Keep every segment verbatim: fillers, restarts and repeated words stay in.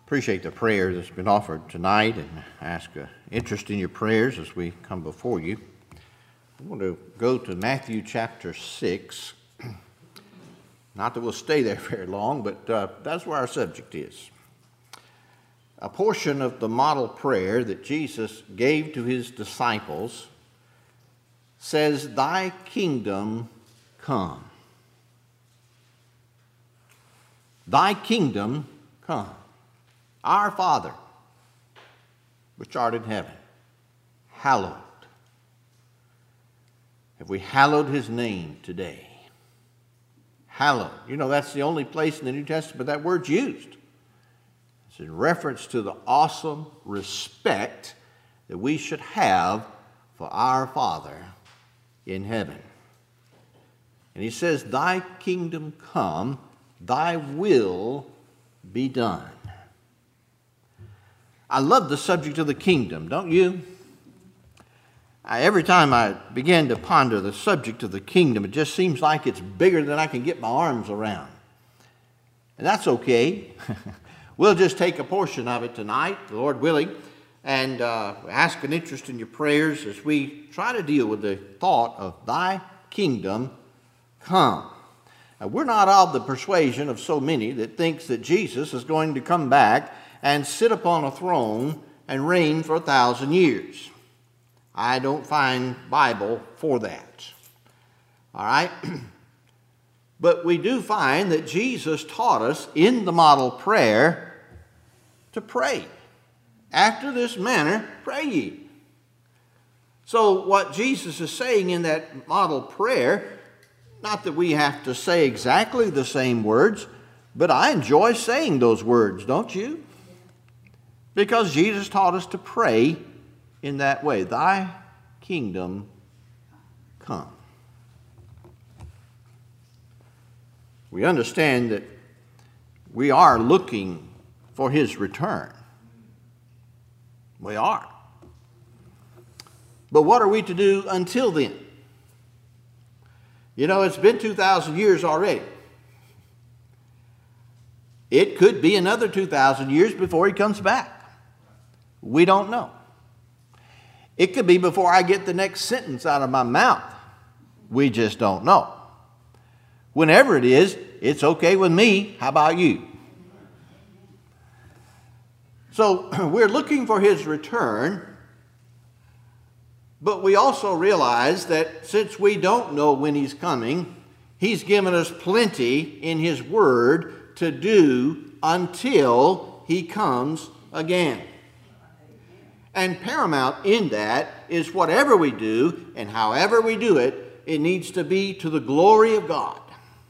Appreciate the prayer that's been offered tonight and ask uh, interest in your prayers as we come before you. I want to go to Matthew chapter six. Not that we'll stay there very long, but uh, that's where our subject is. A portion of the model prayer that Jesus gave to his disciples says, "Thy kingdom come. Thy kingdom come. Our Father, which art in heaven, hallowed." Have we hallowed his name today? Hallowed. You know, that's the only place in the New Testament that word's used. It's in reference to the awesome respect that we should have for our Father in heaven. And he says, "Thy kingdom come, thy will be done." I love the subject of the kingdom, don't you? I, every time I begin to ponder the subject of the kingdom, it just seems like it's bigger than I can get my arms around. And that's okay. We'll just take a portion of it tonight, the Lord willing, and uh, ask an interest in your prayers as we try to deal with the thought of thy kingdom come. Now, we're not of the persuasion of so many that thinks that Jesus is going to come back and sit upon a throne and reign for a thousand years. I don't find Bible for that. All right? But we do find that Jesus taught us in the model prayer to pray. After this manner, pray ye. So what Jesus is saying in that model prayer, not that we have to say exactly the same words, but I enjoy saying those words, don't you? Because Jesus taught us to pray in that way. Thy kingdom come. We understand that we are looking for his return. We are. But what are we to do until then? You know, it's been two thousand years already. It could be another two thousand years before he comes back. We don't know. It could be before I get the next sentence out of my mouth. We just don't know. Whenever it is, it's okay with me. How about you? So we're looking for his return, but we also realize that since we don't know when he's coming, he's given us plenty in his word to do until he comes again. And paramount in that is whatever we do and however we do it, it needs to be to the glory of God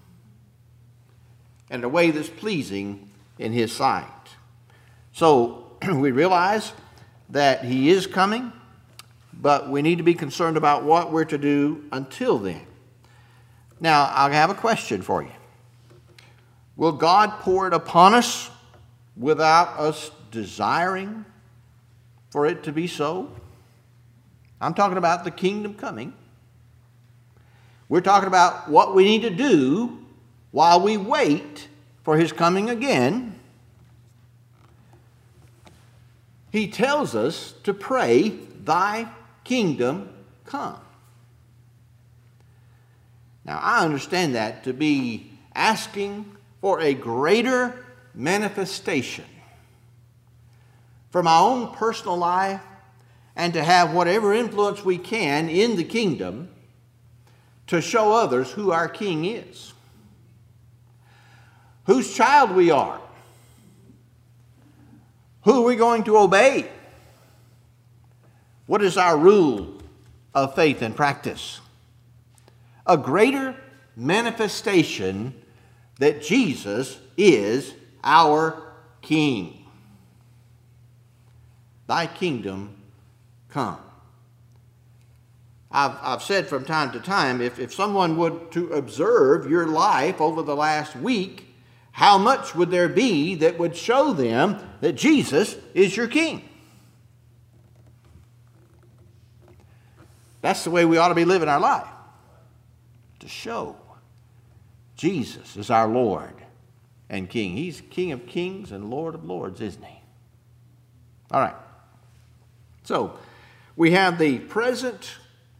and a way that's pleasing in his sight. So we realize that he is coming, but we need to be concerned about what we're to do until then. Now, I have a question for you. Will God pour it upon us without us desiring for it to be so? I'm talking about the kingdom coming. We're talking about what we need to do while we wait for his coming again. He tells us to pray, thy kingdom come. Now, I understand that to be asking for a greater manifestation for my own personal life and to have whatever influence we can in the kingdom to show others who our king is, whose child we are, who are we going to obey, what is our rule of faith and practice. A greater manifestation that Jesus is our king. Thy kingdom come. I've, I've said from time to time, if, if someone would to observe your life over the last week, how much would there be that would show them that Jesus is your king? That's the way we ought to be living our life. To show Jesus is our Lord and King. He's King of kings and Lord of lords, isn't he? All right. So we have the present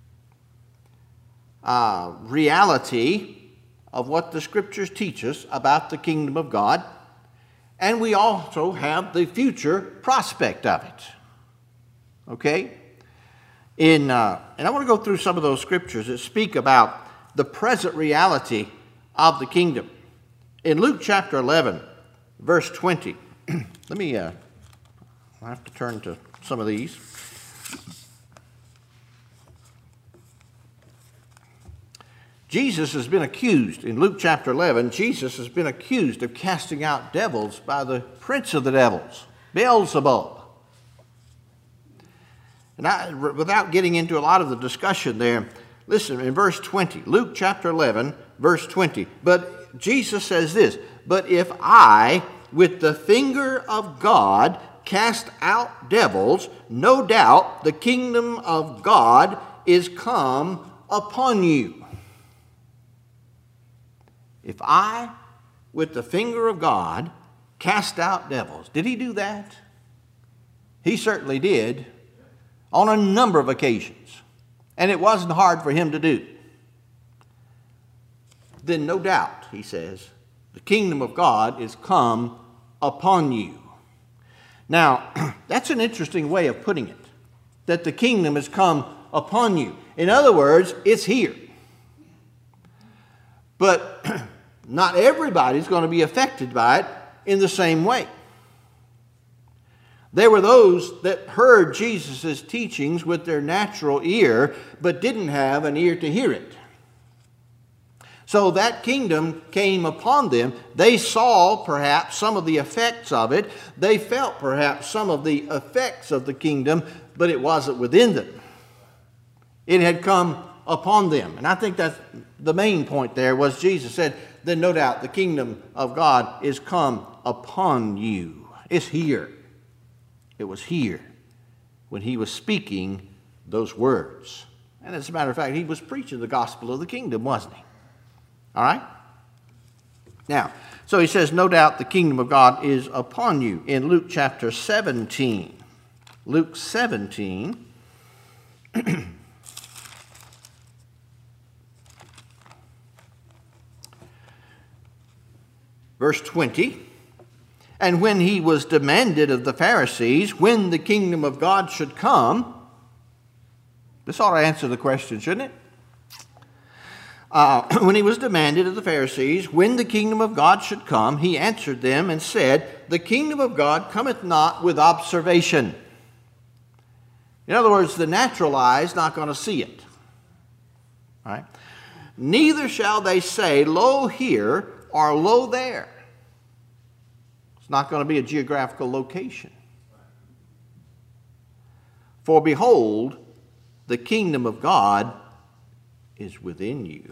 uh, reality of what the Scriptures teach us about the kingdom of God, and we also have the future prospect of it. Okay? In, uh, and I want to go through some of those Scriptures that speak about the present reality of the kingdom. In Luke chapter eleven, verse twenty, let me, uh, I have to turn to some of these. Jesus has been accused, in Luke chapter eleven, Jesus has been accused of casting out devils by the prince of the devils, Beelzebub. And I, without getting into a lot of the discussion there, listen, in verse twenty, Luke chapter eleven, verse twenty, but Jesus says this, but if I, with the finger of God, cast out devils, no doubt the kingdom of God is come upon you. If I, with the finger of God, cast out devils. Did he do that? He certainly did on a number of occasions. And it wasn't hard for him to do. Then no doubt, he says, the kingdom of God is come upon you. Now, that's an interesting way of putting it, that the kingdom has come upon you. In other words, it's here. But not everybody's going to be affected by it in the same way. There were those that heard Jesus' teachings with their natural ear, but didn't have an ear to hear it. So that kingdom came upon them. They saw perhaps some of the effects of it. They felt perhaps some of the effects of the kingdom, but it wasn't within them. It had come upon them. And I think that's the main point there was Jesus said, then no doubt the kingdom of God is come upon you. It's here. It was here when he was speaking those words. And as a matter of fact, he was preaching the gospel of the kingdom, wasn't he? All right? Now, so he says, no doubt the kingdom of God is upon you in Luke chapter seventeen. Luke seventeen. Verse twenty, and when he was demanded of the Pharisees when the kingdom of God should come, this ought to answer the question, shouldn't it? Uh, when he was demanded of the Pharisees when the kingdom of God should come, he answered them and said, the kingdom of God cometh not with observation. In other words, the natural eye is not going to see it. All right? Neither shall they say, lo here, or lo there. It's not going to be a geographical location. For behold, the kingdom of God is within you.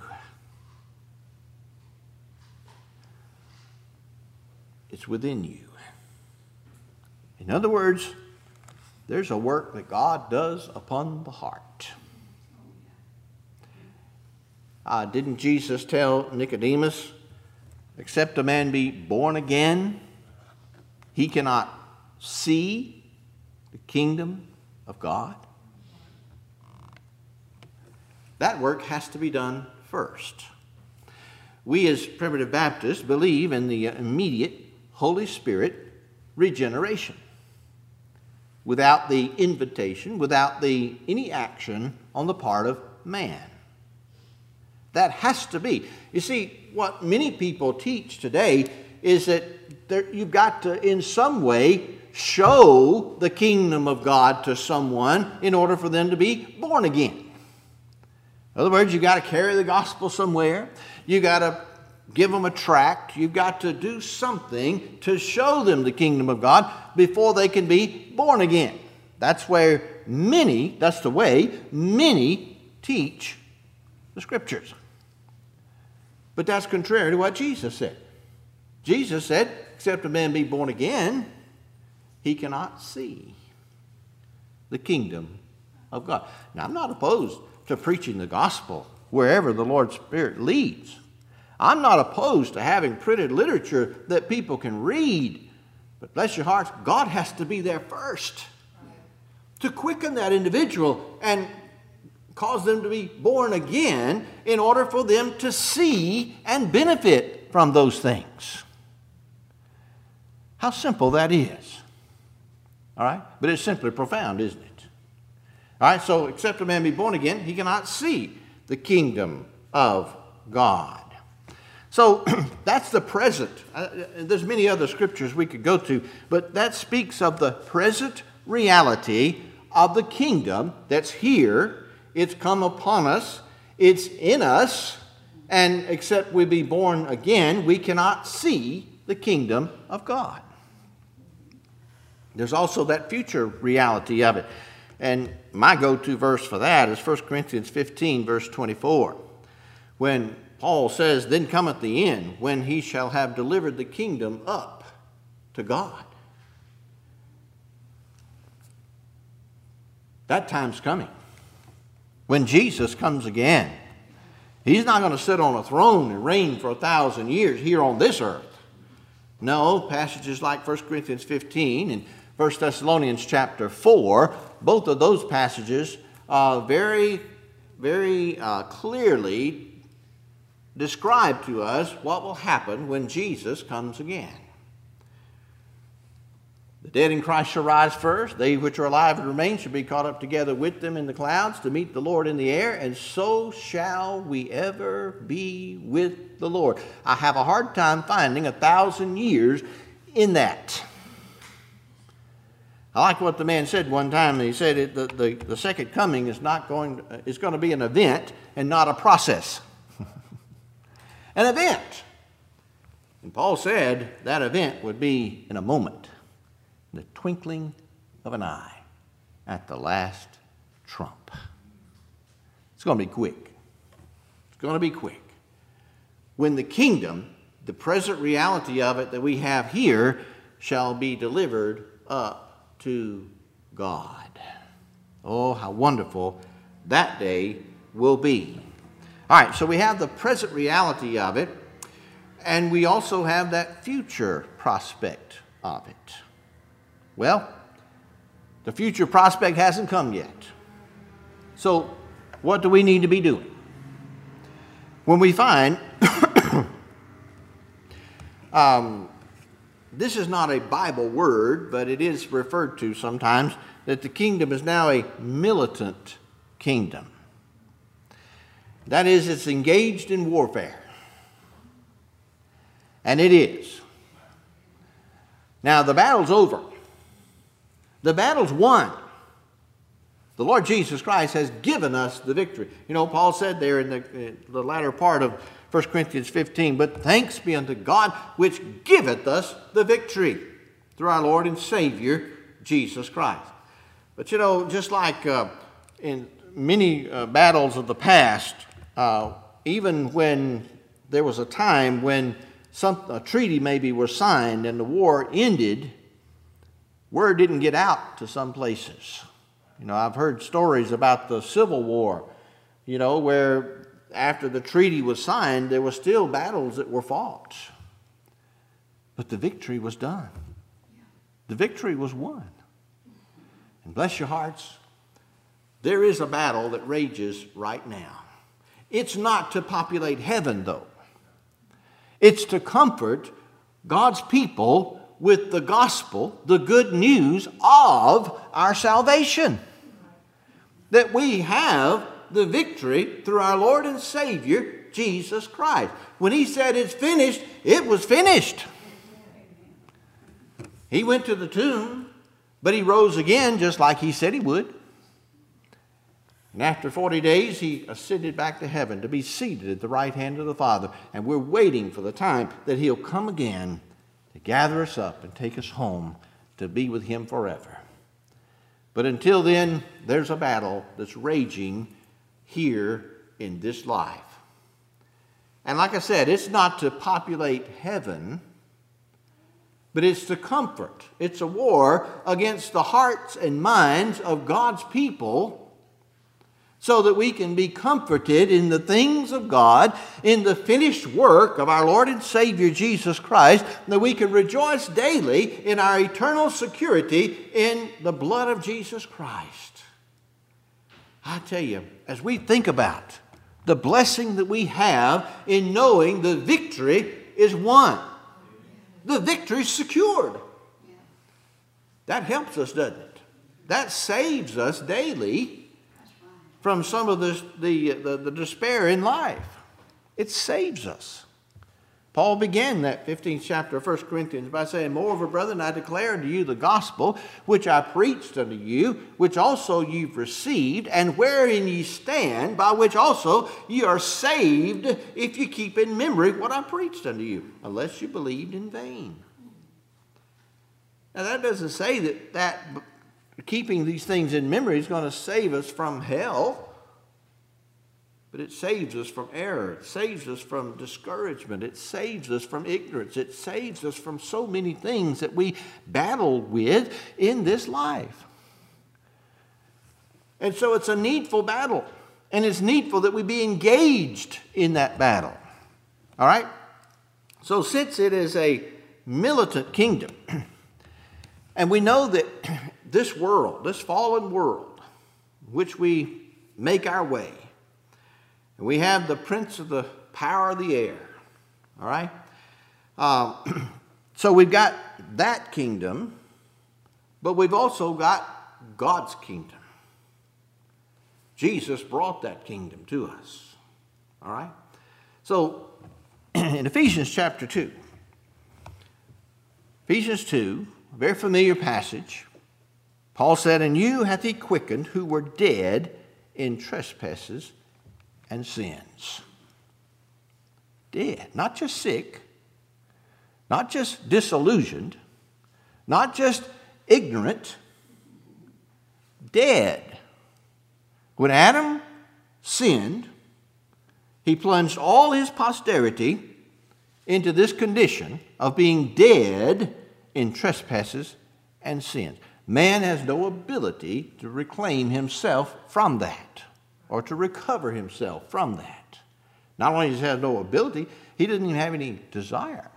It's within you. In other words, there's a work that God does upon the heart. Uh, didn't Jesus tell Nicodemus, except a man be born again, he cannot see the kingdom of God? That work has to be done first. We as Primitive Baptists believe in the immediate Holy Spirit regeneration. Without the invitation, without the any action on the part of man. That has to be. You see, what many people teach today is that there, you've got to, in some way, show the kingdom of God to someone in order for them to be born again. In other words, you've got to carry the gospel somewhere. You've got to give them a tract. You've got to do something to show them the kingdom of God before they can be born again. That's where many, that's the way many teach the Scriptures. But that's contrary to what Jesus said. Jesus said, except a man be born again, he cannot see the kingdom of God. Now, I'm not opposed to preaching the gospel wherever the Lord's Spirit leads. I'm not opposed to having printed literature that people can read. But bless your hearts, God has to be there first to quicken that individual and cause them to be born again in order for them to see and benefit from those things. How simple that is. All right? But it's simply profound, isn't it? All right, so except a man be born again, he cannot see the kingdom of God. So that's the present. Uh, there's many other scriptures we could go to, but that speaks of the present reality of the kingdom that's here. It's come upon us. It's in us. And except we be born again, we cannot see the kingdom of God. There's also that future reality of it. And my go-to verse for that is First Corinthians fifteen, verse twenty-four. When Paul says, then cometh the end, when he shall have delivered the kingdom up to God. That time's coming. When Jesus comes again, he's not going to sit on a throne and reign for a thousand years here on this earth. No, passages like First Corinthians fifteen and First Thessalonians chapter four, both of those passages uh, very, very uh, clearly describe to us what will happen when Jesus comes again. The dead in Christ shall rise first. They which are alive and remain shall be caught up together with them in the clouds to meet the Lord in the air, and so shall we ever be with the Lord. I have a hard time finding a thousand years in that. I like what the man said one time. He said it, the, the, the second coming is not going to, is going to be an event and not a process. An event. And Paul said that event would be in a moment, in the twinkling of an eye, at the last trump. It's going to be quick. It's going to be quick. When the kingdom, the present reality of it that we have here, shall be delivered up to God. Oh, how wonderful that day will be. All right, so we have the present reality of it, and we also have that future prospect of it. Well, the future prospect hasn't come yet. So what do we need to be doing? When we find, um, this is not a Bible word, but it is referred to sometimes, that the kingdom is now a militant kingdom. That is, it's engaged in warfare. And it is. Now, the battle's over. The battle's won. The Lord Jesus Christ has given us the victory. You know, Paul said there in the, in the latter part of First Corinthians fifteen, but thanks be unto God which giveth us the victory through our Lord and Savior, Jesus Christ. But you know, just like uh, in many uh, battles of the past, uh, even when there was a time when some, a treaty maybe was signed and the war ended, word didn't get out to some places. You know, I've heard stories about the Civil War, you know, where after the treaty was signed, there were still battles that were fought. But the victory was done. The victory was won. And bless your hearts, there is a battle that rages right now. It's not to populate heaven, though. It's to comfort God's people with the gospel, the good news of our salvation. That we have the victory through our Lord and Savior, Jesus Christ. When he said it's finished, it was finished. He went to the tomb, but he rose again just like he said he would. And after forty days, he ascended back to heaven to be seated at the right hand of the Father. And we're waiting for the time that he'll come again to gather us up and take us home to be with him forever. But until then, there's a battle that's raging here in this life. And like I said, it's not to populate heaven, but it's to comfort. It's a war against the hearts and minds of God's people so that we can be comforted in the things of God, in the finished work of our Lord and Savior Jesus Christ, that we can rejoice daily in our eternal security in the blood of Jesus Christ. I tell you, as we think about the blessing that we have in knowing the victory is won, the victory is secured, that helps us, doesn't it? That saves us daily from some of the, the, the, the despair in life. It saves us. Paul began that fifteenth chapter of First Corinthians by saying, "Moreover, brethren, I declare unto you the gospel which I preached unto you, which also you've received, and wherein ye stand, by which also ye are saved, if you keep in memory what I preached unto you, unless you believed in vain." Now that doesn't say that, that keeping these things in memory is going to save us from hell. But it saves us from error. It saves us from discouragement. It saves us from ignorance. It saves us from so many things that we battle with in this life. And so it's a needful battle. And it's needful that we be engaged in that battle. All right? So since it is a militant kingdom, and we know that this world, this fallen world, which we make our way, and we have the prince of the power of the air, all right? Uh, so we've got that kingdom, but we've also got God's kingdom. Jesus brought that kingdom to us, all right? So in Ephesians chapter two, Ephesians two, a very familiar passage, Paul said, "And you hath he quickened who were dead in trespasses and sins." Dead, not just sick, not just disillusioned, not just ignorant, dead. When Adam sinned, he plunged all his posterity into this condition of being dead in trespasses and sins. Man has no ability to reclaim himself from that, or to recover himself from that. Not only does he have no ability, he doesn't even have any desire.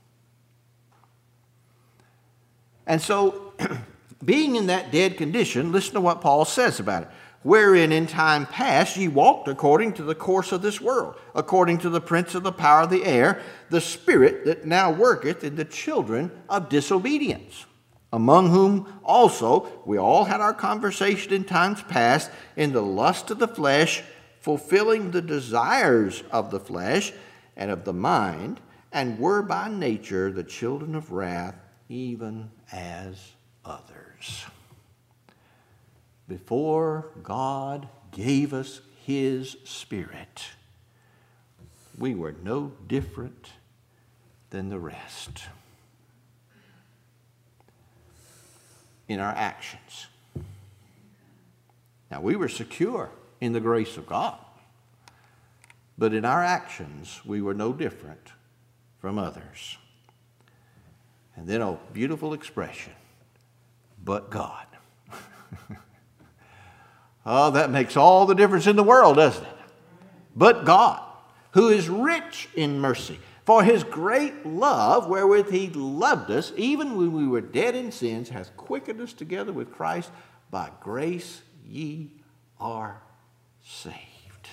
And so, being in that dead condition, listen to what Paul says about it. "Wherein in time past ye walked according to the course of this world, according to the prince of the power of the air, the spirit that now worketh in the children of disobedience, among whom also we all had our conversation in times past in the lust of the flesh, fulfilling the desires of the flesh and of the mind, and were by nature the children of wrath, even as others." Before God gave us his Spirit, we were no different than the rest in our actions. Now, we were secure in the grace of God, but in our actions, we were no different from others. And then a beautiful expression, "but God." Oh, that makes all the difference in the world, doesn't it? "But God, who is rich in mercy, for his great love wherewith he loved us, even when we were dead in sins, hath quickened us together with Christ. By grace ye are saved."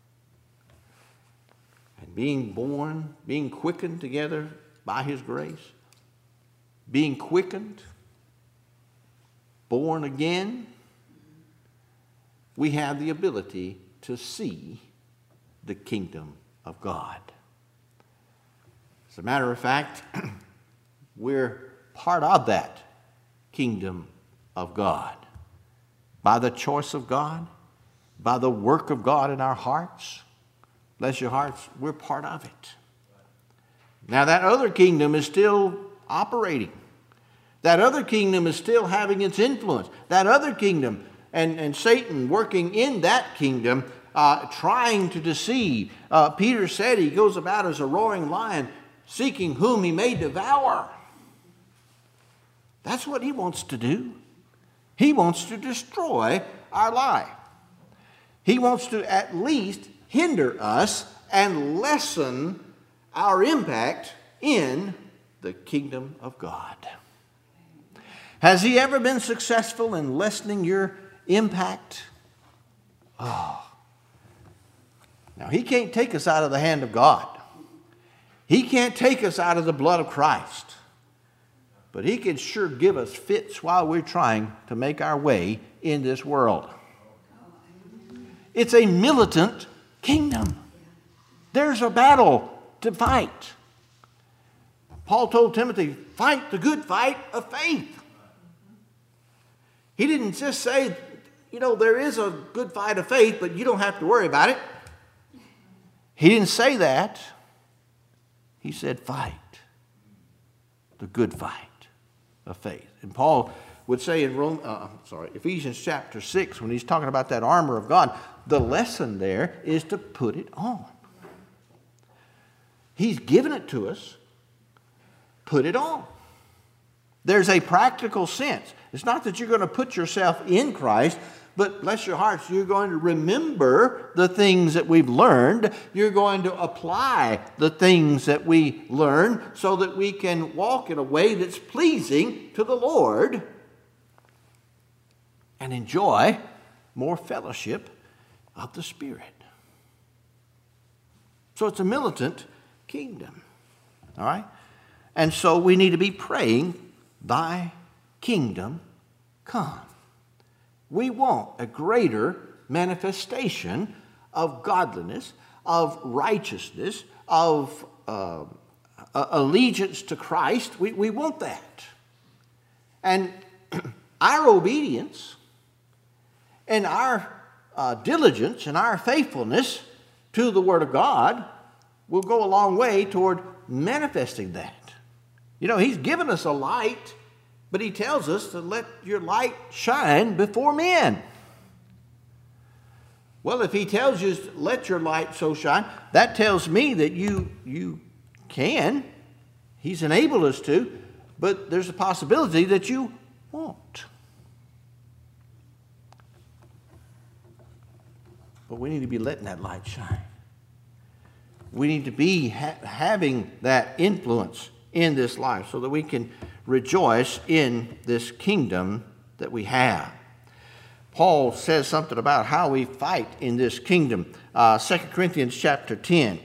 And being born, being quickened together by his grace, being quickened, born again, we have the ability to see the kingdom of God. As a matter of fact, we're part of that kingdom of God. By the choice of God, by the work of God in our hearts. Bless your hearts, we're part of it. Now that other kingdom is still operating. That other kingdom is still having its influence. That other kingdom And, and Satan working in that kingdom, uh, trying to deceive. Uh, Peter said he goes about as a roaring lion, seeking whom he may devour. That's what he wants to do. He wants to destroy our life. He wants to at least hinder us and lessen our impact in the kingdom of God. Has he ever been successful in lessening your impact? Oh. Now, he can't take us out of the hand of God. He can't take us out of the blood of Christ. But he can sure give us fits while we're trying to make our way in this world. It's a militant kingdom. There's a battle to fight. Paul told Timothy, fight the good fight of faith. He didn't just say, you know, there is a good fight of faith, but you don't have to worry about it. He didn't say that. He said, fight the good fight of faith. And Paul would say in Rome, uh, sorry, Ephesians chapter six, when he's talking about that armor of God, the lesson there is to put it on. He's given it to us. Put it on. There's a practical sense. It's not that you're going to put yourself in Christ, but bless your hearts, you're going to remember the things that we've learned. You're going to apply the things that we learn so that we can walk in a way that's pleasing to the Lord and enjoy more fellowship of the Spirit. So it's a militant kingdom. All right? And so we need to be praying, thy kingdom come. We want a greater manifestation of godliness, of righteousness, of uh, allegiance to Christ. We, we want that. And our obedience and our uh, diligence and our faithfulness to the Word of God will go a long way toward manifesting that. You know, he's given us a light, but he tells us to let your light shine before men. Well, if he tells you to let your light so shine, that tells me that you, you can. He's enabled us to, but there's a possibility that you won't. But we need to be letting that light shine. We need to be ha- having that influence in this life so that we can rejoice in this kingdom that we have. Paul says something about how we fight in this kingdom. Uh, Second Corinthians chapter ten.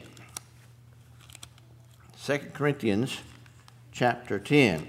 Second Corinthians chapter ten.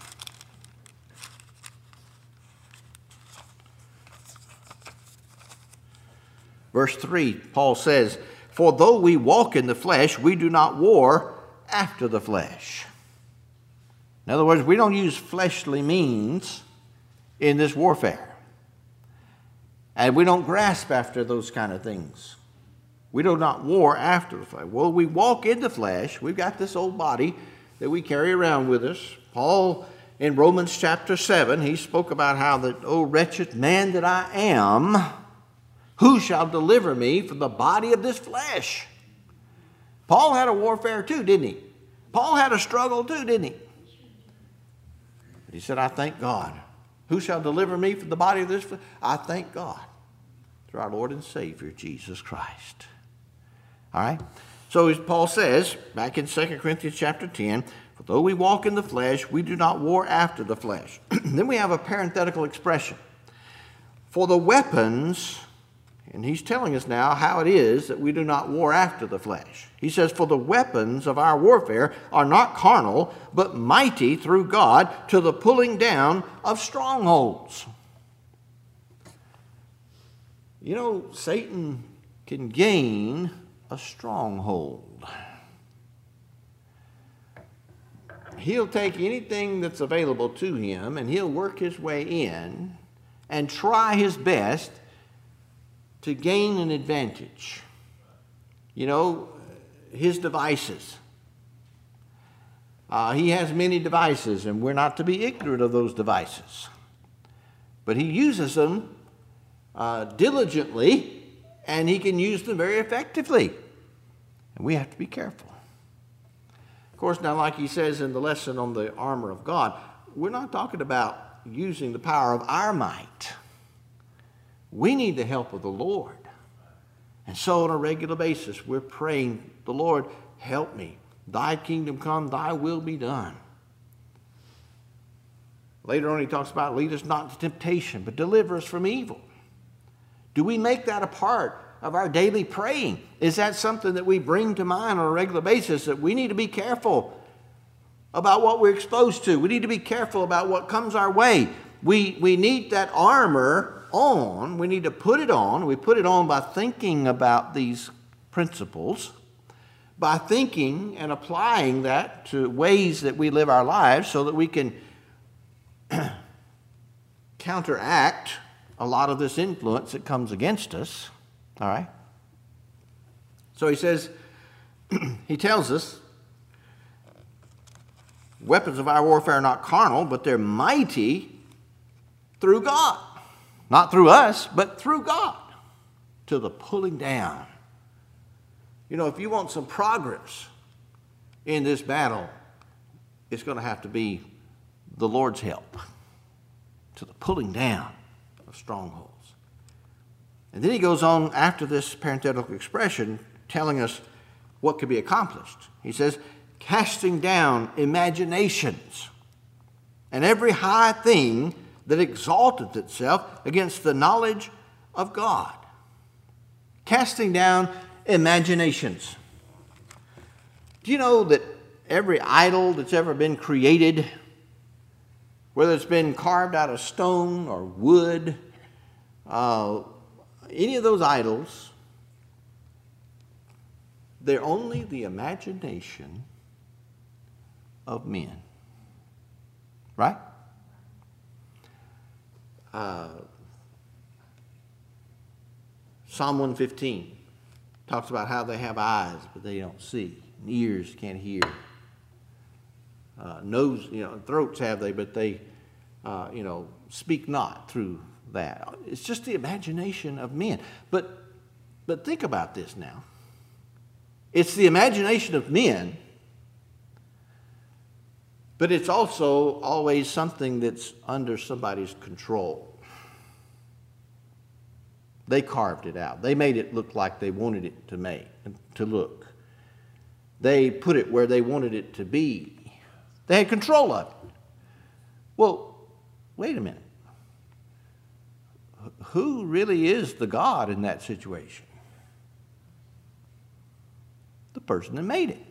Verse three, Paul says, for though we walk in the flesh, we do not war after the flesh. In other words, we don't use fleshly means in this warfare. And we don't grasp after those kind of things. We do not war after the flesh. Well, we walk in the flesh. We've got this old body that we carry around with us. Paul, in Romans chapter seven, he spoke about how that, oh, wretched man that I am, who shall deliver me from the body of this flesh? Paul had a warfare too, didn't he? Paul had a struggle too, didn't he? But he said, I thank God. Who shall deliver me from the body of this flesh? I thank God through our Lord and Savior, Jesus Christ. All right? So as Paul says, back in Second Corinthians chapter ten, for though we walk in the flesh, we do not war after the flesh. Then we have a parenthetical expression. For the weapons... And he's telling us now how it is that we do not war after the flesh. He says, for the weapons of our warfare are not carnal, but mighty through God to the pulling down of strongholds. You know, Satan can gain a stronghold. He'll take anything that's available to him and he'll work his way in and try his best to gain an advantage. You know, his devices. Uh, he has many devices, and we're not to be ignorant of those devices. But he uses them uh, diligently, and he can use them very effectively. And we have to be careful. Of course, now like he says in the lesson on the armor of God, we're not talking about using the power of our might. We need the help of the Lord. And so on a regular basis, we're praying, the Lord, help me. Thy kingdom come, thy will be done. Later on he talks about lead us not into temptation, but deliver us from evil. Do we make that a part of our daily praying? Is that something that we bring to mind on a regular basis, that we need to be careful about what we're exposed to? We need to be careful about what comes our way. We, we need that armor on. We need to put it on. We put it on by thinking about these principles, by thinking and applying that to ways that we live our lives so that we can counteract a lot of this influence that comes against us. All right? So he says, he tells us, weapons of our warfare are not carnal, but they're mighty through God. Not through us, but through God, to the pulling down. You know, if you want some progress in this battle, it's going to have to be the Lord's help, to the pulling down of strongholds. And then he goes on after this parenthetical expression, telling us what could be accomplished. He says, casting down imaginations and every high thing that exalteth itself against the knowledge of God. Casting down imaginations. Do you know that every idol that's ever been created, whether it's been carved out of stone or wood, uh, any of those idols, they're only the imagination of men. Right? Uh, Psalm one fifteen talks about how they have eyes, but they don't see. And ears can't hear. Uh, nose, you know, throats have they, but they, uh, you know, speak not through that. It's just the imagination of men. But, but think about this now. It's the imagination of men, but it's also always something that's under somebody's control. They carved it out. They made it look like they wanted it to make, to look. They put it where they wanted it to be. They had control of it. Well, wait a minute. Who really is the God in that situation? The person that made it.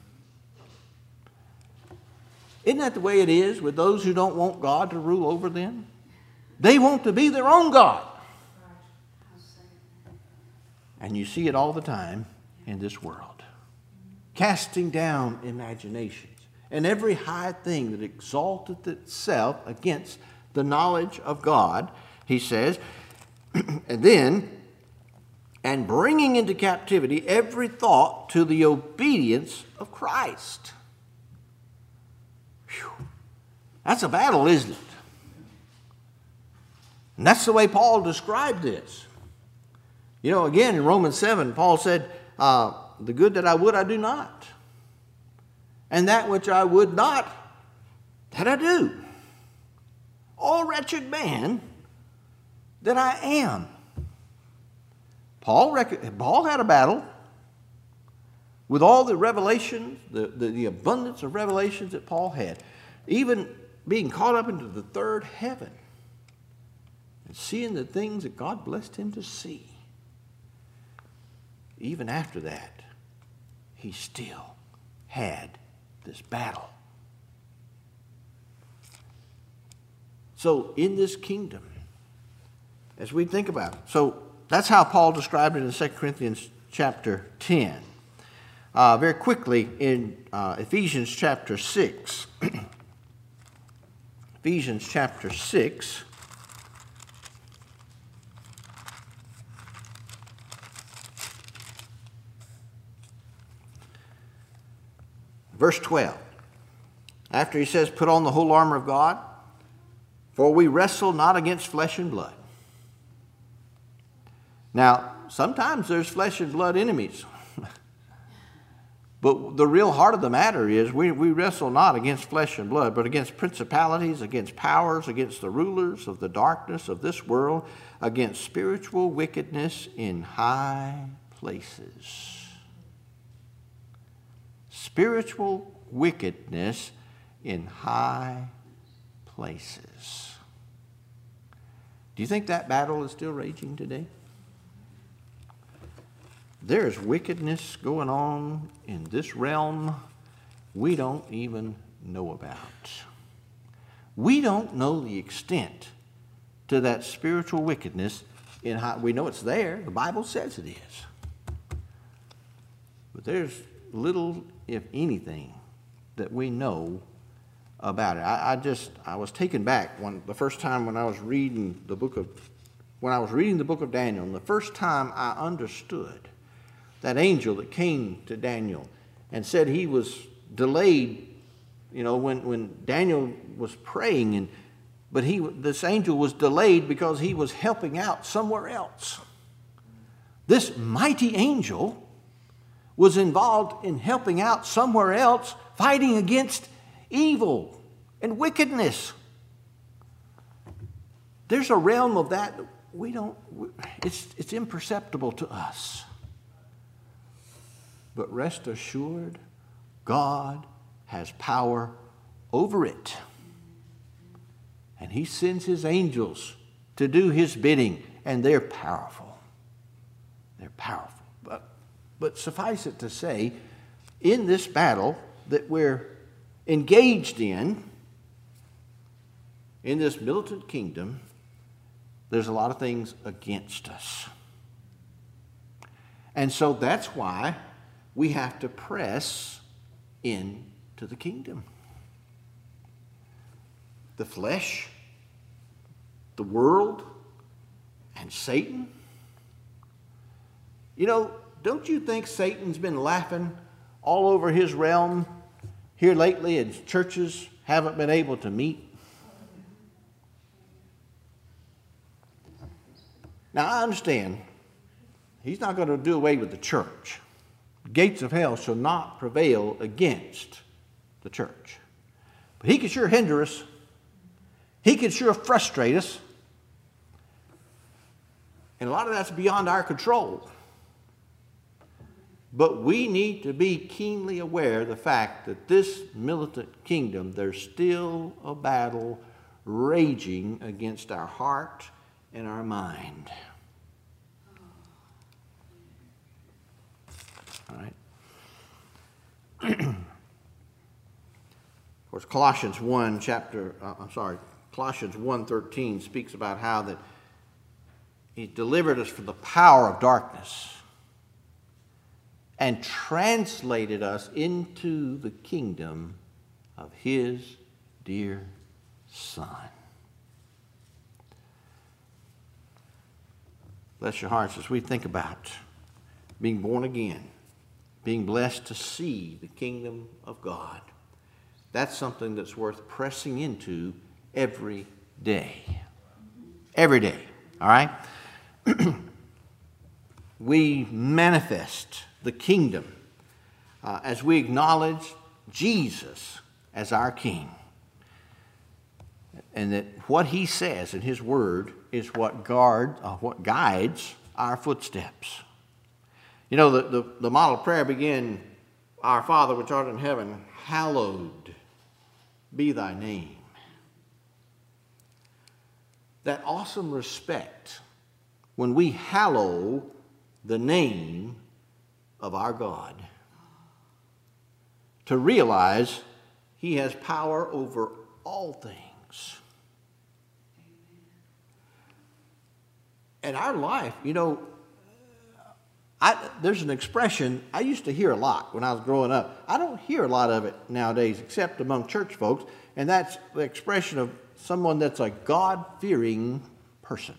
Isn't that the way it is with those who don't want God to rule over them? They want to be their own God. And you see it all the time in this world. Casting down imaginations and every high thing that exalteth itself against the knowledge of God, he says, and then, and bringing into captivity every thought to the obedience of Christ. Whew. That's a battle, isn't it? And that's the way Paul described this. You know, again, in Romans seven, Paul said, uh, the good that I would, I do not. And that which I would not, that I do. O wretched man that I am. Paul, rec- Paul had a battle with all the revelations, the, the, the abundance of revelations that Paul had. Even being caught up into the third heaven and seeing the things that God blessed him to see. Even after that, he still had this battle. So in this kingdom, as we think about it, so that's how Paul described it in Second Corinthians chapter ten. Uh, very quickly in uh, Ephesians chapter six. Ephesians chapter six. Verse twelve, after he says, put on the whole armor of God, for we wrestle not against flesh and blood. Now, sometimes there's flesh and blood enemies. But the real heart of the matter is we, we wrestle not against flesh and blood, but against principalities, against powers, against the rulers of the darkness of this world, against spiritual wickedness in high places. Spiritual wickedness in high places. Do you think that battle is still raging today? There's wickedness going on in this realm we don't even know about. We don't know the extent to that spiritual wickedness in high. We know it's there. The Bible says it is. But there's little, if anything, that we know about it. I, I just, I was taken back when the first time when I was reading the book of, when I was reading the book of Daniel, and the first time I understood that angel that came to Daniel and said he was delayed, you know, when, when Daniel was praying, and but he, this angel was delayed because he was helping out somewhere else. This mighty angel was involved in helping out somewhere else, fighting against evil and wickedness. There's a realm of that we don't, it's, it's imperceptible to us. But rest assured, God has power over it. And he sends his angels to do his bidding, and they're powerful. They're powerful. But, but suffice it to say, in this battle that we're engaged in, in this militant kingdom, there's a lot of things against us. And so that's why we have to press into the kingdom. The flesh, the world, and Satan. You know, don't you think Satan's been laughing all over his realm here lately, and churches haven't been able to meet? Now, I understand he's not going to do away with the church. Gates of hell shall not prevail against the church. But he can sure hinder us. He can sure frustrate us. And a lot of that's beyond our control. But we need to be keenly aware of the fact that this militant kingdom, there's still a battle raging against our heart and our mind. All right. Of course, Colossians one chapter, uh, I'm sorry, Colossians one thirteen speaks about how that he delivered us from the power of darkness and translated us into the kingdom of his dear Son. Bless your hearts as we think about being born again, being blessed to see the kingdom of God. That's something that's worth pressing into every day. Every day, all right? We manifest the kingdom uh, as we acknowledge Jesus as our King. And that what he says in his word is what guard, uh, what guides our footsteps. You know, the, the, the model prayer began, Our Father which art in heaven, hallowed be thy name. That awesome respect when we hallow the name of our God. To realize he has power over all things. And our life, you know, I, there's an expression I used to hear a lot when I was growing up. I don't hear a lot of it nowadays except among church folks, and that's the expression of someone that's a God-fearing person.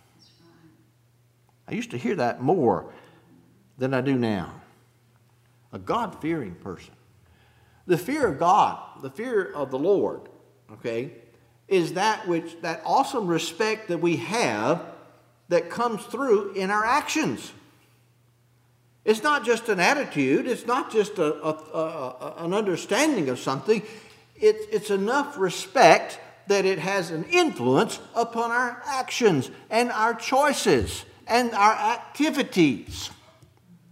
I used to hear that more than I do now. A God-fearing person. The fear of God, the fear of the Lord, okay, is that which, that awesome respect that we have that comes through in our actions. It's not just an attitude. It's not just a, a, a, an understanding of something. It, it's enough respect that it has an influence upon our actions and our choices and our activities.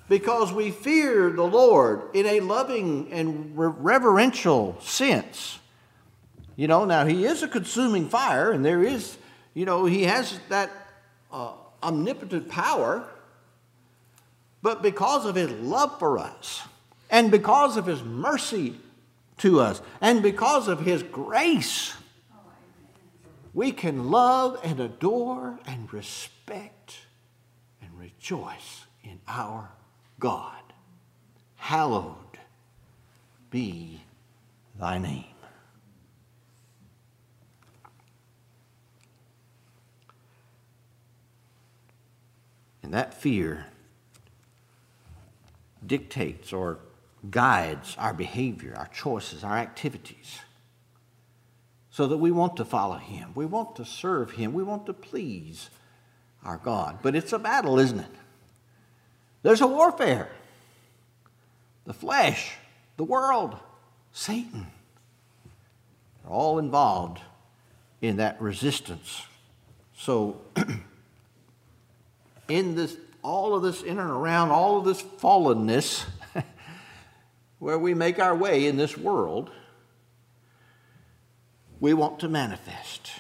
because we fear the Lord in a loving and reverential sense. You know, now he is a consuming fire, and there is, you know, he has that uh, omnipotent power, but because of his love for us, and because of his mercy to us, and because of his grace, we can love and adore and respect and rejoice in our God. Hallowed be thy name. And that fear dictates or guides our behavior, our choices, our activities, so that we want to follow him. We want to serve him. We want to please our God. But it's a battle, isn't it? There's a warfare. The flesh, the world, Satan are all involved in that resistance. So in this, all of this in and around, all of this fallenness, where we make our way in this world, we want to manifest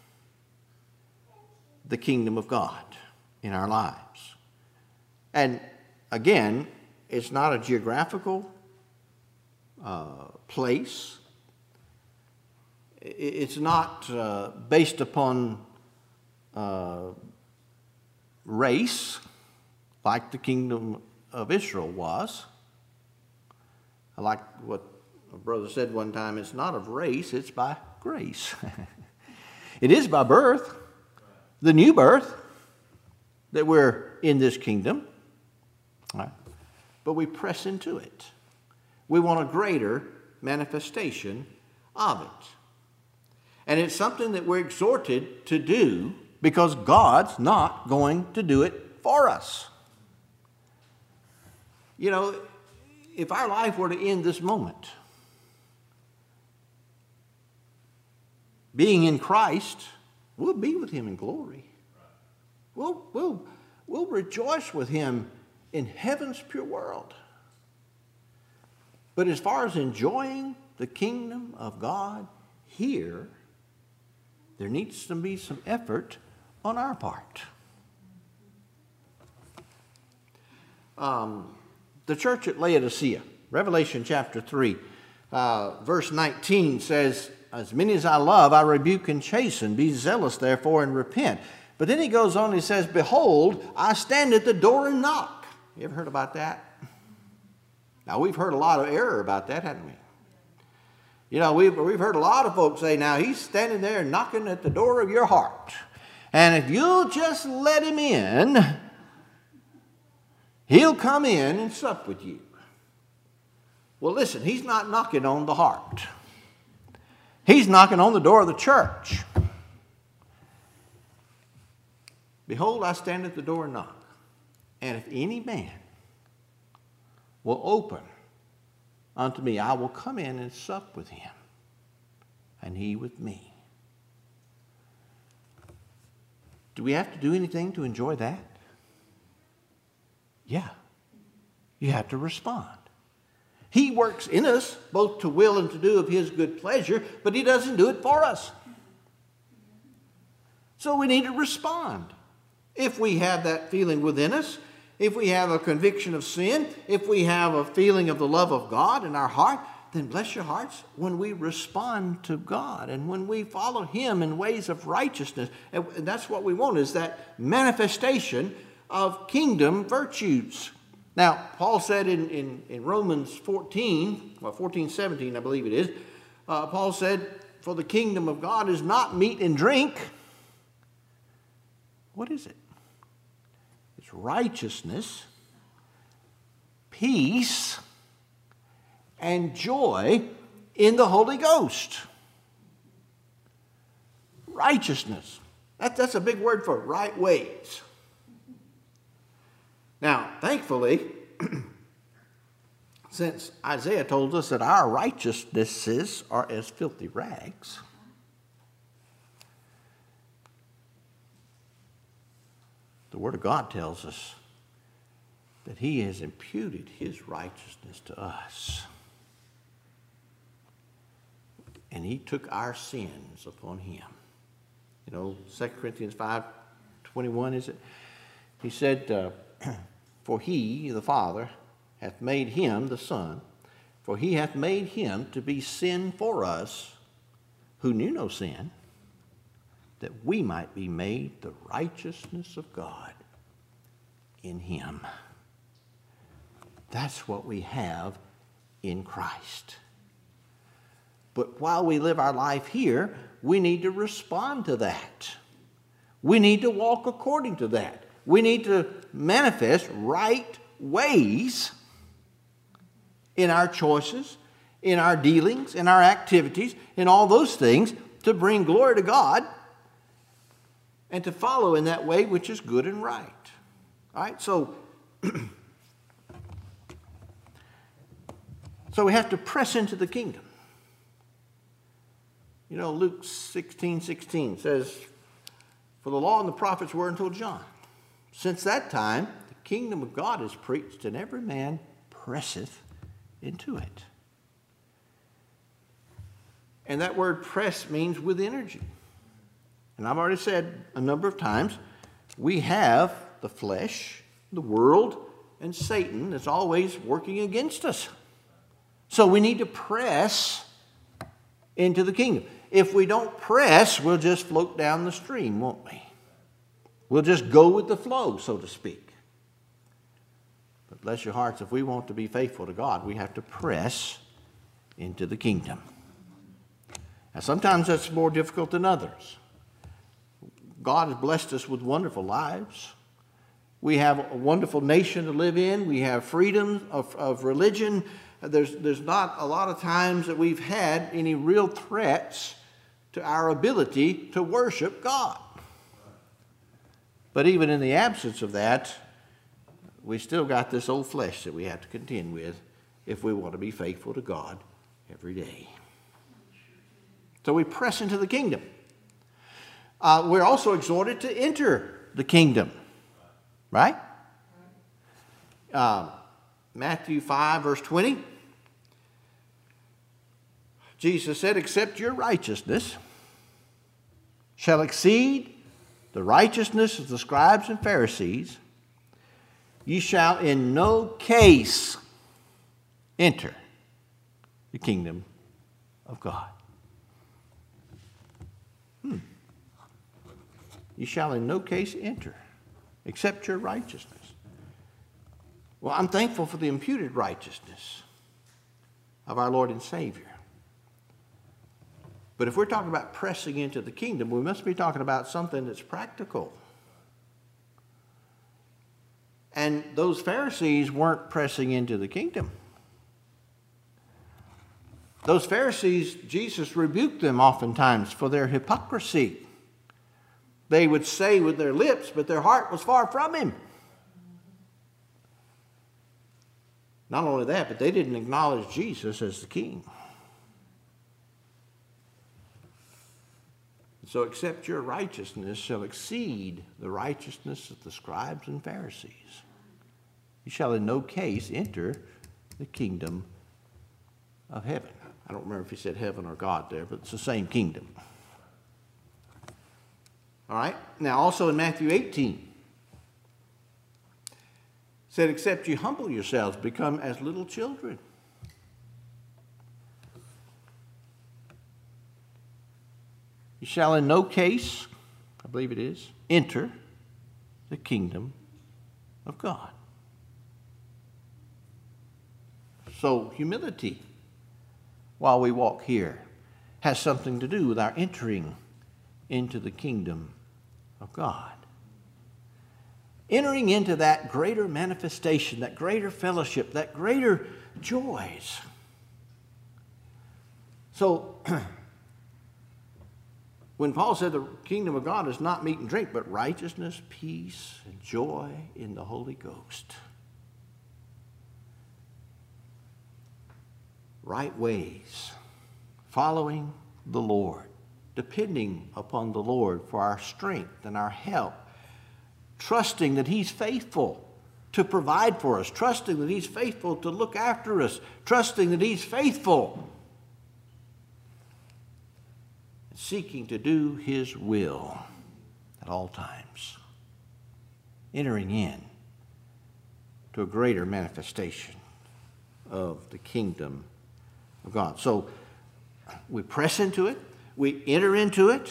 the kingdom of God in our lives. And again, it's not a geographical uh, place. It's not uh, based upon uh, race like the kingdom of Israel was. I like what a brother said one time, it's not of race, it's by grace. It is by birth, the new birth, that we're in this kingdom. Right. But we press into it. We want a greater manifestation of it. And it's something that we're exhorted to do because God's not going to do it for us. You know, if our life were to end this moment, being in Christ, we'll be with him in glory. We'll, we'll, we'll rejoice with him in heaven's pure world. But as far as enjoying the kingdom of God here, there needs to be some effort on our part. Um, the church at Laodicea, Revelation chapter three, uh, verse nineteen says, as many as I love, I rebuke and chasten. Be zealous, therefore, and repent. But then he goes on, he says, behold, I stand at the door and knock. You ever heard about that? Now, we've heard a lot of error about that, haven't we? You know, we've, we've heard a lot of folks say, now, he's standing there knocking at the door of your heart. And if you'll just let him in, he'll come in and sup with you. Well, listen, he's not knocking on the heart. He's knocking on the door of the church. Behold, I stand at the door and knock. And if any man will open unto me, I will come in and sup with him, and he with me. Do we have to do anything to enjoy that? Yeah. You have to respond. He works in us both to will and to do of his good pleasure, but he doesn't do it for us. So we need to respond. If we have that feeling within us, if we have a conviction of sin, if we have a feeling of the love of God in our heart, then bless your hearts when we respond to God and when we follow him in ways of righteousness. And that's what we want, is that manifestation of kingdom virtues. Now, Paul said in, in, in Romans fourteen, well, fourteen, seventeen, I believe it is, uh, Paul said, for the kingdom of God is not meat and drink. What is it? It's righteousness, peace, and joy in the Holy Ghost. Righteousness. That, that's a big word for right ways. Now, thankfully, since Isaiah told us that our righteousnesses are as filthy rags, the Word of God tells us that he has imputed his righteousness to us. And he took our sins upon him. You know, Second Corinthians five twenty-one, is it? He said, uh, for he, the Father, hath made him, the Son, for he hath made him to be sin for us, who knew no sin, that we might be made the righteousness of God in him. That's what we have in Christ. But while we live our life here, we need to respond to that. We need to walk according to that. We need to manifest right ways in our choices, in our dealings, in our activities, in all those things to bring glory to God and to follow in that way which is good and right. All right, so, so we have to press into the kingdom. You know, Luke sixteen sixteen says, for the law and the prophets were until John. Since that time, the kingdom of God is preached, and every man presseth into it. And that word press means with energy. And I've already said a number of times, we have the flesh, the world, and Satan that's always working against us. So we need to press into the kingdom. If we don't press, we'll just float down the stream, won't we? We'll just go with the flow, so to speak. But bless your hearts, if we want to be faithful to God, we have to press into the kingdom. Now, sometimes that's more difficult than others. God has blessed us with wonderful lives. We have a wonderful nation to live in. We have freedom of, of religion. There's, there's not a lot of times that we've had any real threats to our ability to worship God. But even in the absence of that, we still got this old flesh that we have to contend with if we want to be faithful to God every day. So we press into the kingdom. Uh, we're also exhorted to enter the kingdom, right? Uh, Matthew five, verse twenty. Jesus said, except your righteousness shall exceed the righteousness of the scribes and Pharisees, ye shall in no case enter the kingdom of God. Hmm. You shall in no case enter, except your righteousness. Well, I'm thankful for the imputed righteousness of our Lord and Savior. But if we're talking about pressing into the kingdom, we must be talking about something that's practical. And those Pharisees weren't pressing into the kingdom. Those Pharisees, Jesus rebuked them oftentimes for their hypocrisy. They would say with their lips, but their heart was far from him. Not only that, but they didn't acknowledge Jesus as the king. So except your righteousness shall exceed the righteousness of the scribes and Pharisees, you shall in no case enter the kingdom of heaven. I don't remember if he said heaven or God there, but it's the same kingdom. All right. Now also in Matthew eighteen, it said, except you humble yourselves, become as little children. You shall in no case, I believe it is, enter the kingdom of God. So humility, while we walk here, has something to do with our entering into the kingdom of God. Entering into that greater manifestation, that greater fellowship, that greater joys. So, when Paul said the kingdom of God is not meat and drink, but righteousness, peace, and joy in the Holy Ghost. Right ways, following the Lord, depending upon the Lord for our strength and our help, trusting that he's faithful to provide for us, trusting that He's faithful to look after us, trusting that He's faithful, and seeking to do His will at all times, entering in to a greater manifestation of the kingdom of God. So we press into it, we enter into it.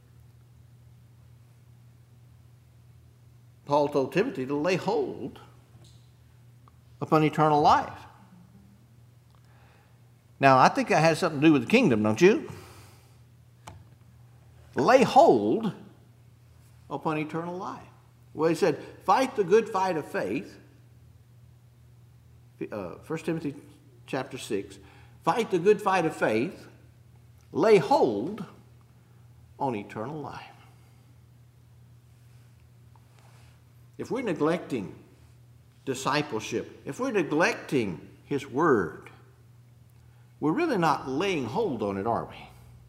Paul told Timothy to lay hold upon eternal life. Now, I think that has something to do with the kingdom, don't you? Lay hold upon eternal life. Well, he said, fight the good fight of faith. Uh, First Timothy chapter six. Fight the good fight of faith. Lay hold on eternal life. If we're neglecting discipleship, if we're neglecting His Word, we're really not laying hold on it, are we?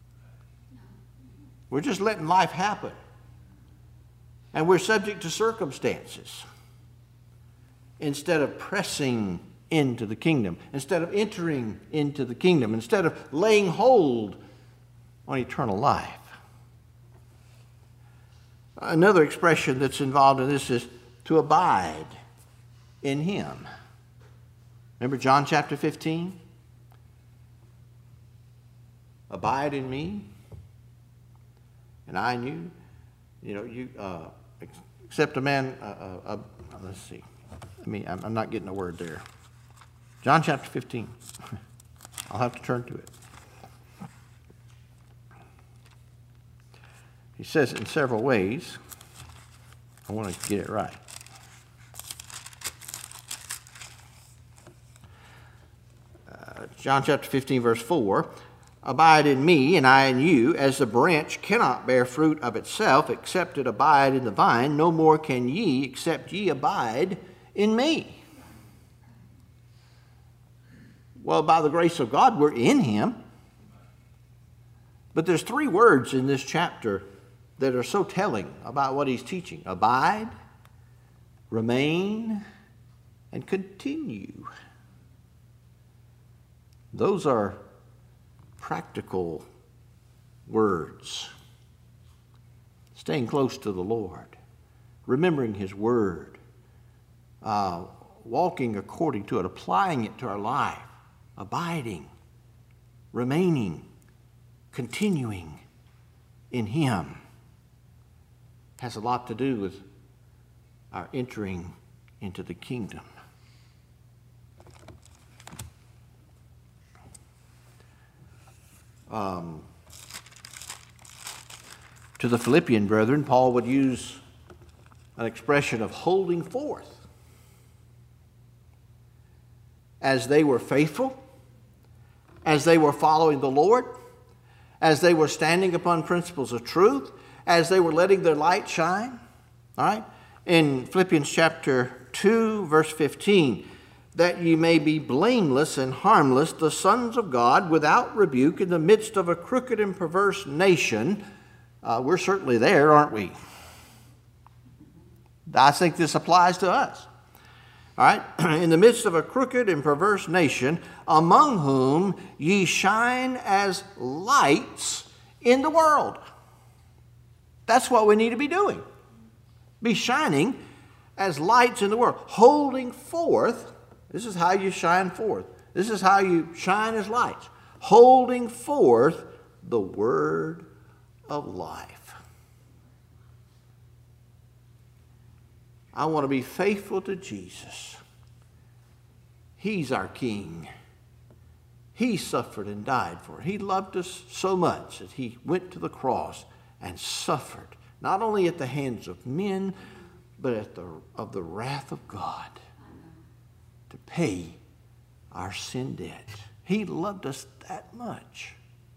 We're just letting life happen. And we're subject to circumstances instead of pressing into the kingdom, instead of entering into the kingdom, instead of laying hold on eternal life. Another expression that's involved in this is to abide in Him. Remember John chapter fifteen? Abide in me, and I in you. You know, you uh, except a man. Uh, uh, uh, let's see. I mean, I'm, I'm not getting a word there. John chapter fifteen. I'll have to turn to it. He says it in several ways. I want to get it right. Uh, John chapter fifteen, verse four. Abide in me, and I in you, as the branch cannot bear fruit of itself, except it abide in the vine, no more can ye, except ye abide in me. Well, by the grace of God, we're in Him. But there's three words in this chapter that are so telling about what He's teaching. Abide, remain, and continue. Those are practical words. Staying close to the Lord, remembering His Word, uh, walking according to it, applying it to our life, abiding, remaining, continuing in Him has a lot to do with our entering into the kingdom. Um, to the Philippian brethren, Paul would use an expression of holding forth. As they were faithful, as they were following the Lord, as they were standing upon principles of truth, as they were letting their light shine. All right? In Philippians chapter two, verse fifteen, that ye may be blameless and harmless, the sons of God, without rebuke, in the midst of a crooked and perverse nation. Uh, we're certainly there, aren't we? I think this applies to us. All right? In the midst of a crooked and perverse nation, among whom ye shine as lights in the world. That's what we need to be doing. Be shining as lights in the world. Holding forth. This is how you shine forth. This is how you shine as lights. Holding forth the word of life. I want to be faithful to Jesus. He's our King. He suffered and died for it. He loved us so much that He went to the cross and suffered, not only at the hands of men, but at the of the wrath of God, to pay our sin debt. He loved us that much.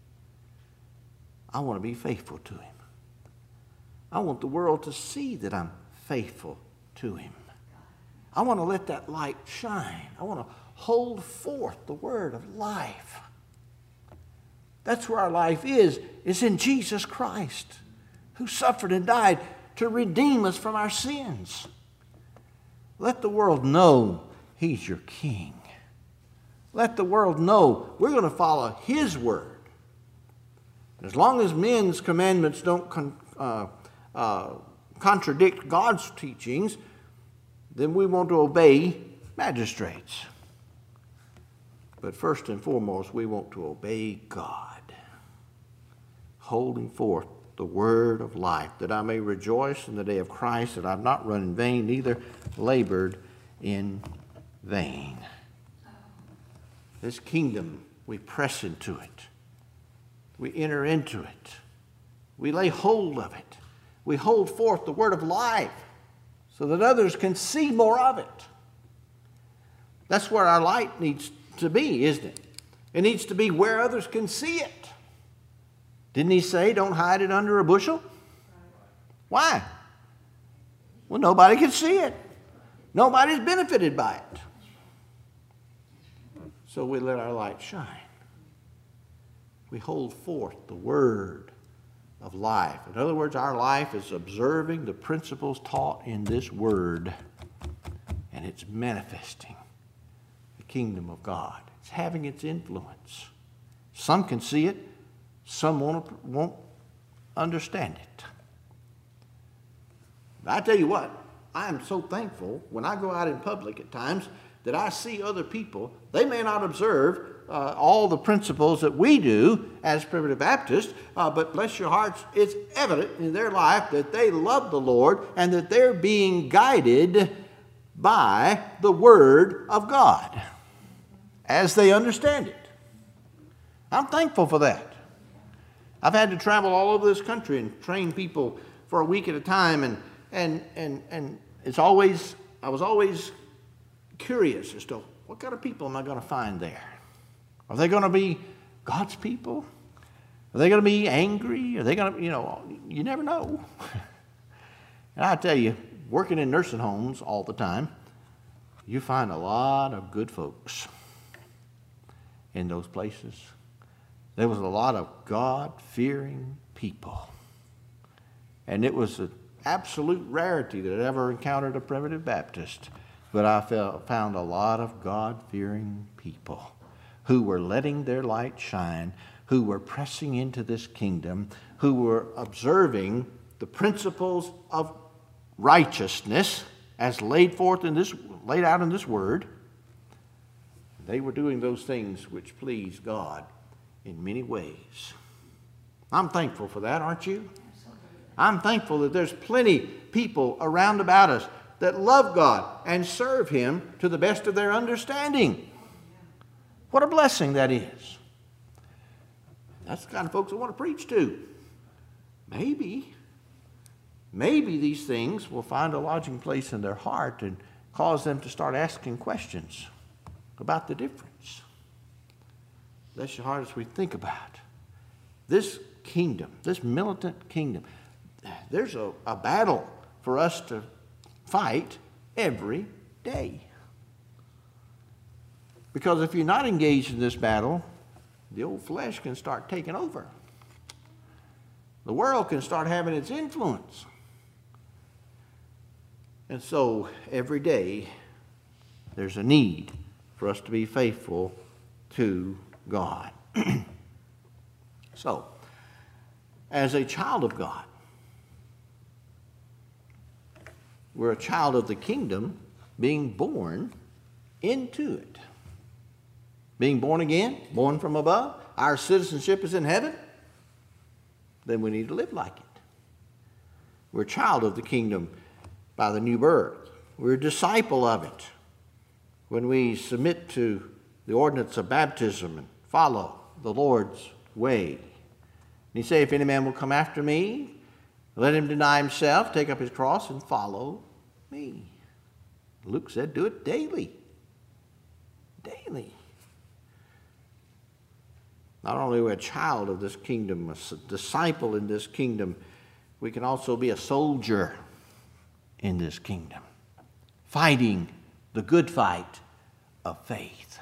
I want to be faithful to Him. I want the world to see that I'm faithful to Him. I want to let that light shine. I want to hold forth the word of life. That's where our life is. It's in Jesus Christ, who suffered and died to redeem us from our sins. Let the world know He's your King. Let the world know we're going to follow His word. As long as men's commandments don't con- uh, uh, contradict God's teachings, then we want to obey magistrates. But first and foremost, we want to obey God, holding forth the word of life, that I may rejoice in the day of Christ, that I've not run in vain, neither labored in vain. This kingdom, we press into it. We enter into it. We lay hold of it. We hold forth the word of life so that others can see more of it. That's where our light needs to be, isn't it? It needs to be where others can see it. Didn't He say, don't hide it under a bushel? Why? Well, nobody can see it. Nobody's benefited by it. So we let our light shine. We hold forth the word of life. In other words, our life is observing the principles taught in this word, and it's manifesting the kingdom of God. It's having its influence. Some can see it, some won't, won't understand it. I tell you what, I am so thankful when I go out in public at times that I see other people. They may not observe uh, all the principles that we do as Primitive Baptists, uh, but bless your hearts, it's evident in their life that they love the Lord and that they're being guided by the Word of God as they understand it. I'm thankful for that. I've had to travel all over this country and train people for a week at a time, and and and and it's always I was always curious as to what kind of people am I going to find there? Are they going to be God's people? Are they going to be angry? Are they going to, you know, you never know. And I tell you, working in nursing homes all the time, you find a lot of good folks in those places. There was a lot of God-fearing people. And it was an absolute rarity that I ever encountered a Primitive Baptist. But I felt, found a lot of God-fearing people who were letting their light shine, who were pressing into this kingdom, who were observing the principles of righteousness as laid forth in this, laid out in this word. They were doing those things which please God in many ways. I'm thankful for that, aren't you? I'm thankful that there's plenty people around about us that love God and serve Him to the best of their understanding. What a blessing that is. That's the kind of folks I want to preach to. Maybe, maybe these things will find a lodging place in their heart and cause them to start asking questions about the difference. Bless your heart as we think about this kingdom, this militant kingdom. There's a, a battle for us to fight every day. Because if you're not engaged in this battle, the old flesh can start taking over. The world can start having its influence. And so every day there's a need for us to be faithful to God. So, as a child of God, we're a child of the kingdom being born into it. Being born again, born from above, our citizenship is in heaven, then we need to live like it. We're a child of the kingdom by the new birth. We're a disciple of it when we submit to the ordinance of baptism and follow the Lord's way. And He said, if any man will come after me, let him deny himself, take up his cross, and follow me. Luke said, do it daily. Daily. Not only are we a child of this kingdom, a disciple in this kingdom, we can also be a soldier in this kingdom, fighting the good fight of faith.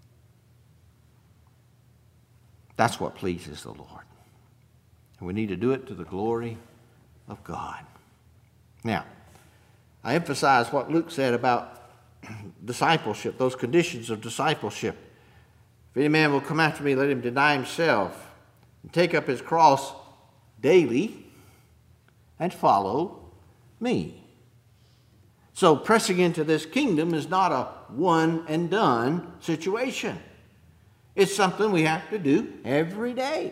That's what pleases the Lord. And we need to do it to the glory of God. Now, I emphasize what Luke said about discipleship, those conditions of discipleship. If any man will come after me, let him deny himself and take up his cross daily and follow me. So pressing into this kingdom is not a one and done situation. It's something we have to do every day.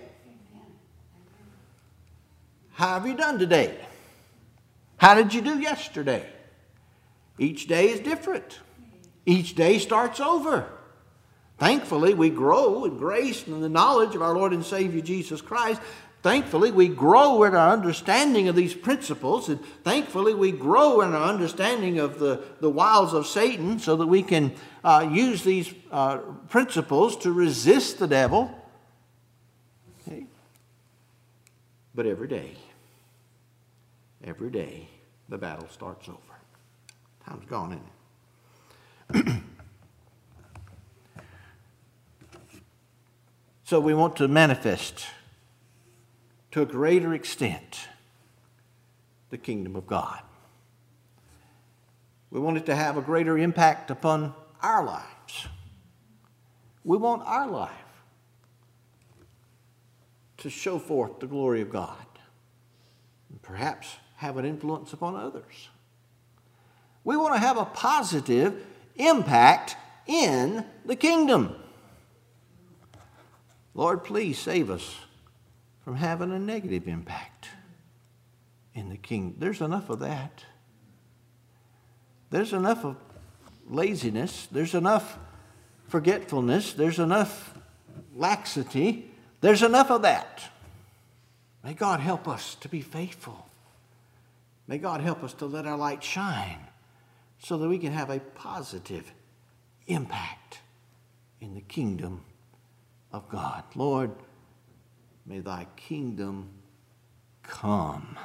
How have you done today? How did you do yesterday? Each day is different. Each day starts over. Thankfully, we grow in grace and in the knowledge of our Lord and Savior Jesus Christ. Thankfully, we grow in our understanding of these principles. And thankfully, we grow in our understanding of the, the wiles of Satan so that we can uh, use these uh, principles to resist the devil. Okay? But every day, every day, the battle starts over. Time's gone, isn't it? So we want to manifest to a greater extent the kingdom of God. We want it to have a greater impact upon our lives. We want our life to show forth the glory of God and perhaps have an influence upon others. We want to have a positive impact in the kingdom. Lord, please save us from having a negative impact in the kingdom. There's enough of that. There's enough of laziness. There's enough forgetfulness. There's enough laxity. There's enough of that. May God help us to be faithful. May God help us to let our light shine so that we can have a positive impact in the kingdom of God. Lord, may thy kingdom come.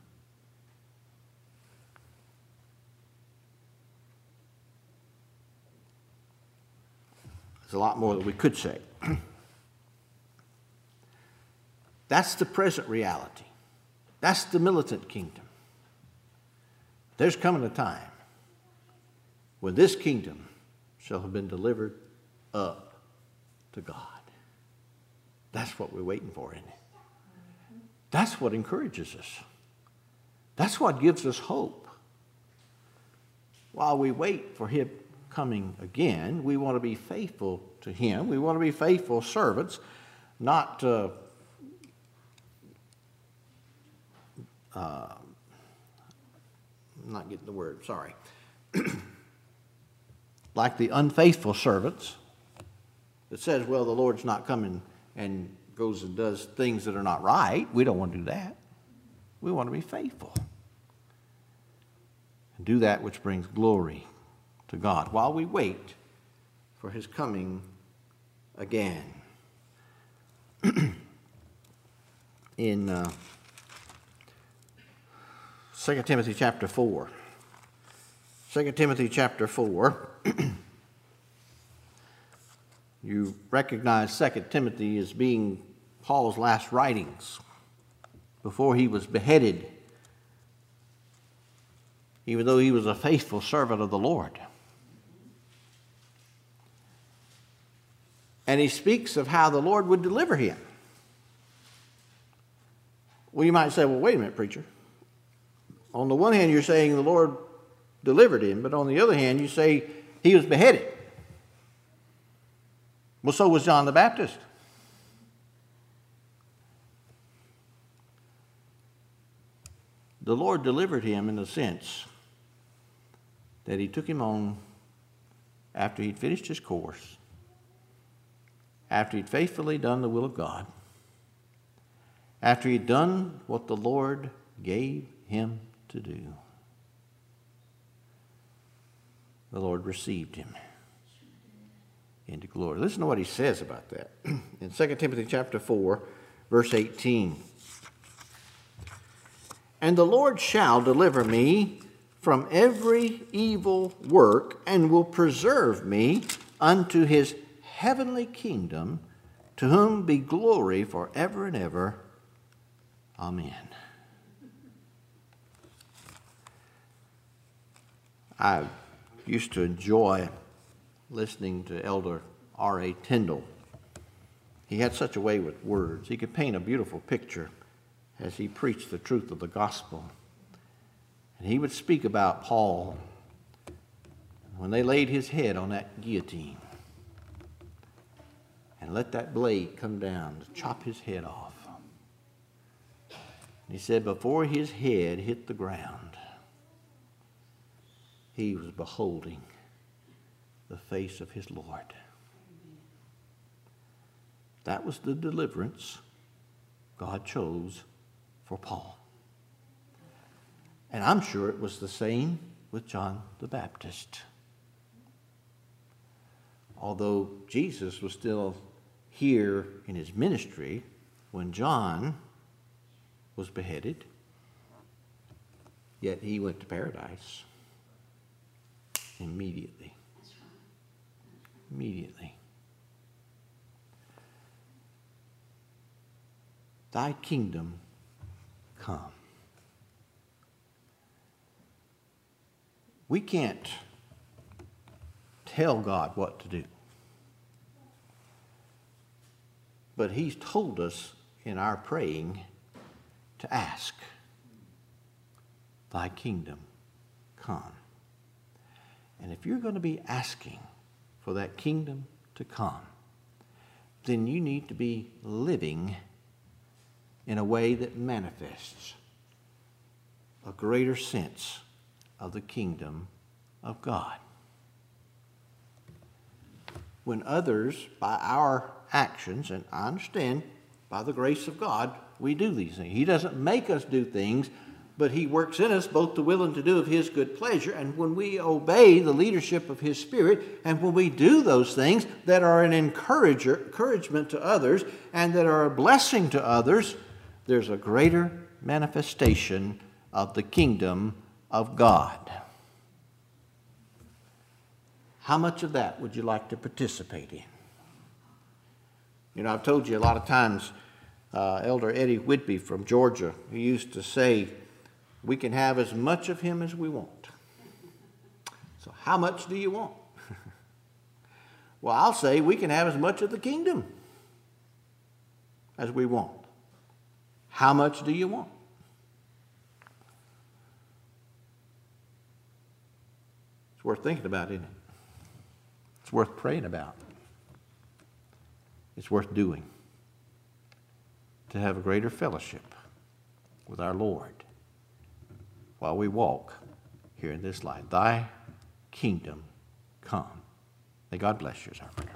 There's a lot more that we could say. That's the present reality. That's the militant kingdom. There's coming a time when this kingdom shall have been delivered up to God. That's what we're waiting for, isn't it? That's what encourages us. That's what gives us hope. While we wait for him coming again, we want to be faithful to him. We want to be faithful servants, not uh, uh, I'm not getting the word, sorry. Like the unfaithful servants that says, well, the Lord's not coming, and goes and does things that are not right. We don't want to do that. We want to be faithful and do that which brings glory to God while we wait for his coming again. In uh, Second Timothy chapter four. Second Timothy chapter four. You recognize Second Timothy as being Paul's last writings before he was beheaded, even though he was a faithful servant of the Lord. And he speaks of how the Lord would deliver him. Well, you might say, well, wait a minute, preacher. On the one hand, you're saying the Lord delivered him, but on the other hand, you say he was beheaded. Well, so was John the Baptist. The Lord delivered him in the sense that he took him on after he'd finished his course, after he'd faithfully done the will of God, after he'd done what the Lord gave him to do. The Lord received him into glory. Listen to what he says about that. In Second Timothy chapter four, verse eighteen. And the Lord shall deliver me from every evil work, and will preserve me unto his heavenly kingdom, to whom be glory forever and ever. Amen. I used to enjoy listening to Elder R A Tyndall. He had such a way with words. He could paint a beautiful picture as he preached the truth of the gospel. And he would speak about Paul when they laid his head on that guillotine and let that blade come down to chop his head off. And he said before his head hit the ground, he was beholding the face of his Lord. That was the deliverance God chose for Paul. And I'm sure it was the same with John the Baptist. Although Jesus was still here in his ministry when John was beheaded, yet he went to paradise immediately. Immediately. Thy kingdom come. We can't tell God what to do. But he's told us in our praying to ask, thy kingdom come. And if you're going to be asking for that kingdom to come, then you need to be living in a way that manifests a greater sense of the kingdom of God. When others, by our actions, and I understand by the grace of God, we do these things. He doesn't make us do things, but he works in us both to will and to do of his good pleasure. And when we obey the leadership of his Spirit, and when we do those things that are an encourager, encouragement to others and that are a blessing to others, there's a greater manifestation of the kingdom of God. How much of that would you like to participate in? You know, I've told you a lot of times, uh, Elder Eddie Whitby from Georgia, he used to say, we can have as much of him as we want. So how much do you want? Well, I'll say we can have as much of the kingdom as we want. How much do you want? It's worth thinking about, isn't it? It's worth praying about. It's worth doing to have a greater fellowship with our Lord while we walk here in this life. Thy kingdom come. May God bless you, as our prayer.